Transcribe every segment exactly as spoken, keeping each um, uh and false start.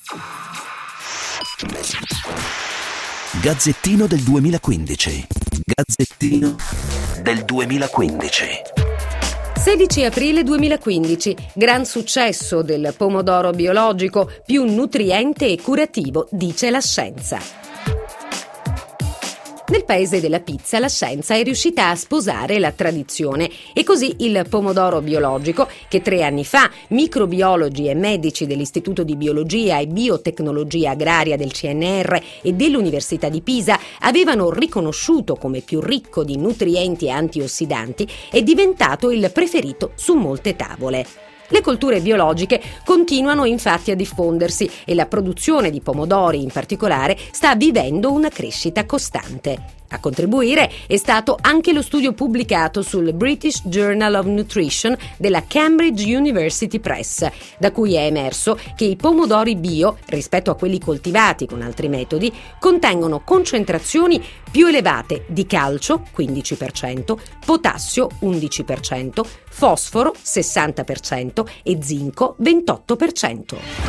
Gazzettino del duemilaquindici. Gazzettino del duemilaquindici. sedici aprile duemilaquindici. Gran successo del pomodoro biologico, più nutriente e curativo, dice la scienza. Nel paese della pizza la scienza è riuscita a sposare la tradizione e così il pomodoro biologico, che tre anni fa microbiologi e medici dell'Istituto di Biologia e Biotecnologia Agraria del C N R e dell'Università di Pisa avevano riconosciuto come più ricco di nutrienti e antiossidanti, è diventato il preferito su molte tavole. Le colture biologiche continuano infatti a diffondersi e la produzione di pomodori in particolare sta vivendo una crescita costante. A contribuire è stato anche lo studio pubblicato sul British Journal of Nutrition della Cambridge University Press, da cui è emerso che i pomodori bio, rispetto a quelli coltivati con altri metodi, contengono concentrazioni più elevate di calcio, quindici per cento, potassio, undici per cento, fosforo, sessanta per cento e zinco, ventotto per cento.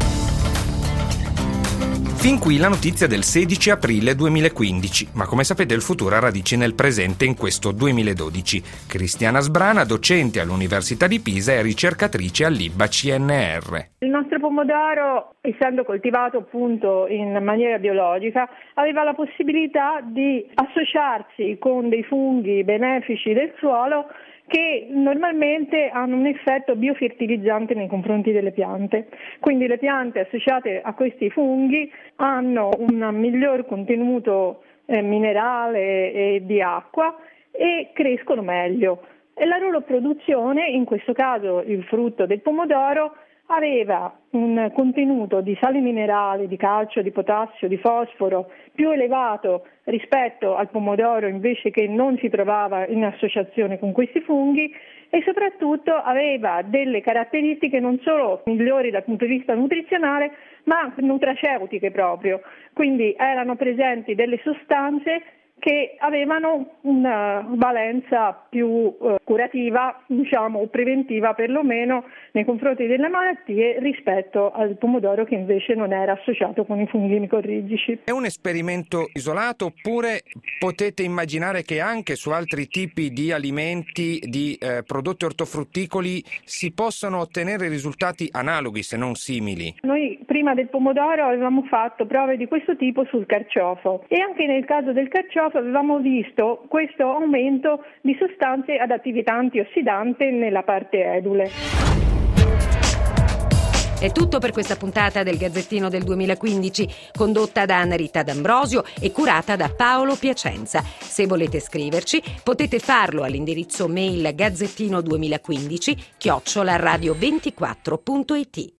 Fin qui la notizia del sedici aprile duemilaquindici, ma come sapete il futuro ha radici nel presente in questo duemiladodici. Cristiana Sbrana, docente all'Università di Pisa e ricercatrice all'I B A C N R. Il nostro pomodoro, essendo coltivato appunto in maniera biologica, aveva la possibilità di associarsi con dei funghi benefici del suolo che normalmente hanno un effetto biofertilizzante nei confronti delle piante. Quindi le piante associate a questi funghi hanno un miglior contenuto eh, minerale e di acqua e crescono meglio. E la loro produzione, in questo caso il frutto del pomodoro, aveva un contenuto di sali minerali, di calcio, di potassio, di fosforo più elevato rispetto al pomodoro invece che non si trovava in associazione con questi funghi e soprattutto aveva delle caratteristiche non solo migliori dal punto di vista nutrizionale ma nutraceutiche proprio, quindi erano presenti delle sostanze che avevano una valenza più eh, curativa, diciamo, o preventiva perlomeno nei confronti delle malattie rispetto al pomodoro che invece non era associato con i funghi micorrizici. È un esperimento isolato oppure potete immaginare che anche su altri tipi di alimenti, di eh, prodotti ortofrutticoli si possano ottenere risultati analoghi se non simili? Noi prima del pomodoro avevamo fatto prove di questo tipo sul carciofo e anche nel caso del carciofo avevamo visto questo aumento di sostanze ad attività antiossidante nella parte edule. È tutto per questa puntata del Gazzettino del duemilaquindici, condotta da Anna Rita D'Ambrosio e curata da Paolo Piacenza. Se volete scriverci, potete farlo all'indirizzo mail gazzettino duemilaquindici chiocciola radio ventiquattro punto it.